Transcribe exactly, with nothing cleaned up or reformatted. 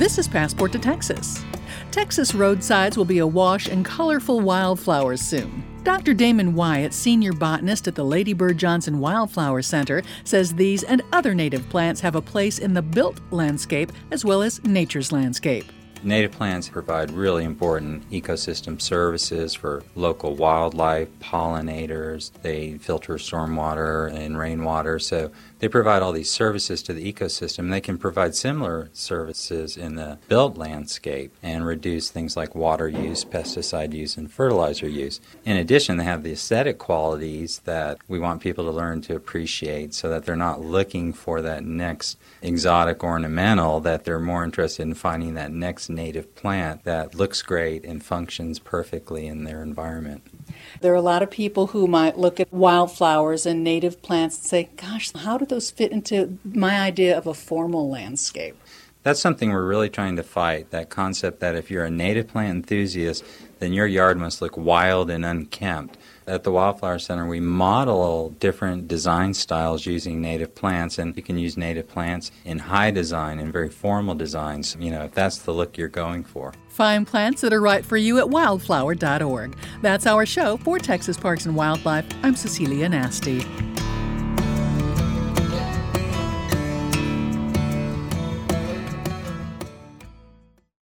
This is Passport to Texas. Texas roadsides will be awash in colorful wildflowers soon. Doctor Damon Wyatt, senior botanist at the Lady Bird Johnson Wildflower Center, says these and other native plants have a place in the built landscape as well as nature's landscape. Native plants provide really important ecosystem services for local wildlife, pollinators. They filter stormwater and rainwater, so they provide all these services to the ecosystem. They can provide similar services in the built landscape and reduce things like water use, pesticide use, and fertilizer use. In addition, they have the aesthetic qualities that we want people to learn to appreciate so that they're not looking for that next exotic ornamental, that they're more interested in finding that next native plant that looks great and functions perfectly in their environment. There are a lot of people who might look at wildflowers and native plants and say, gosh, how do those fit into my idea of a formal landscape? That's something we're really trying to fight, that concept that if you're a native plant enthusiast, then your yard must look wild and unkempt. At the Wildflower Center, we model different design styles using native plants, and you can use native plants in high design and very formal designs, you know, if that's the look you're going for. Find plants that are right for you at wildflower dot org. That's our show. For Texas Parks and Wildlife, I'm Cecilia Nasty.